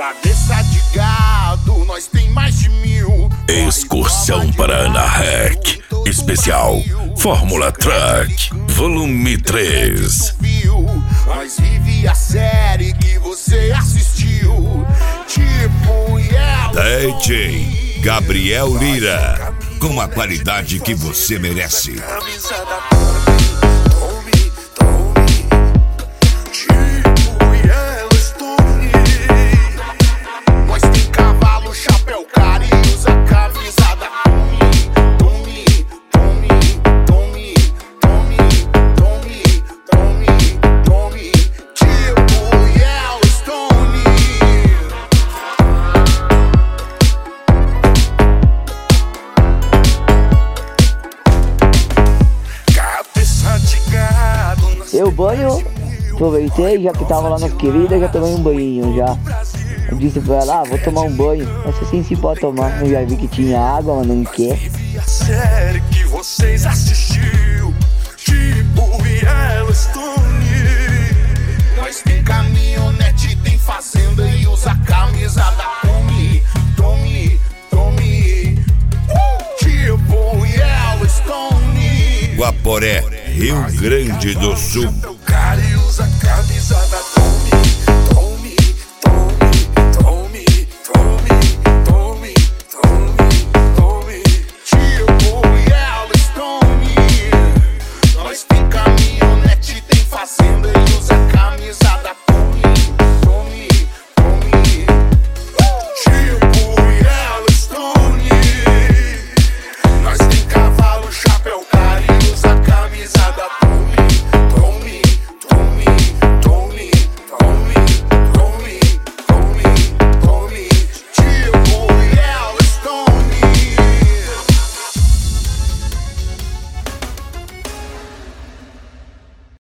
Cabeça de gado, nós tem mais de 1000. Excursão para Ana Rec. Especial Fórmula Truck Volume 3. Nós vive a série que você assistiu. Tipo Yellow. DJ Gabriel Lira, com a qualidade que você merece. Camisa da Tommy, tipo Yellowstone. Nós tem cavalo, chapéu, cara e usa camisa da Tommy, tipo Yellowstone. Cabeça de gado. Eu banho, aproveitei, já que tava lá na querida, já tomei um banhinho já. Eu disse pra ela, vou tomar um banho. Mas assim se pode tomar. Eu já vi que tinha água, mas não quer. A série que vocês assistiu, tipo Yellowstone. Nós tem caminhonete, tem fazenda e usa camisa da Tommy, tipo Yellowstone. Guaporé, Rio Grande do Sul. O cara usa camisa da